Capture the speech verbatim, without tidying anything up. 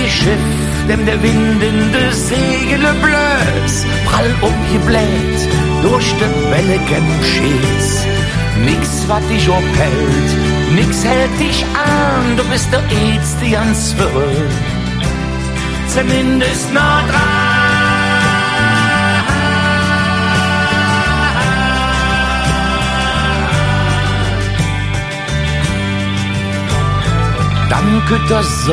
wie Schiff, dem der Wind in de Segele blößt, prall umgebläht durch de welligen Schiss. Nix, wat dich ophellt, nix hält dich an, du bist der Ätzte ganz Welt, zumindest nah dran. Danke, dass so